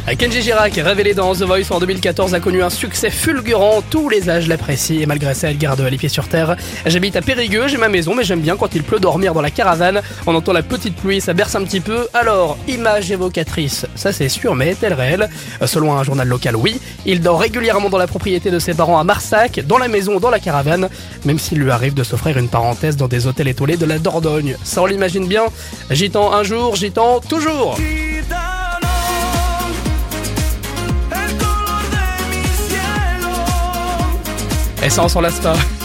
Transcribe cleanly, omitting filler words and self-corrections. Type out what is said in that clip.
Kenji Girac, révélé dans The Voice en 2014, a connu un succès fulgurant. Tous les âges l'apprécient et malgré ça, elle garde les pieds sur terre. J'habite à Périgueux, j'ai ma maison, mais j'aime bien quand il pleut dormir dans la caravane. On entend la petite pluie, ça berce un petit peu. Alors, image évocatrice, ça c'est sûr, mais est-elle réelle? Selon un journal local, oui. Il dort régulièrement dans la propriété de ses parents à Marsac, dans la maison ou dans la caravane, même s'il lui arrive de s'offrir une parenthèse dans des hôtels étoilés de la Dordogne. Ça on l'imagine bien. Gitan un jour, gitan toujours. Et ça on s'en lasse pas.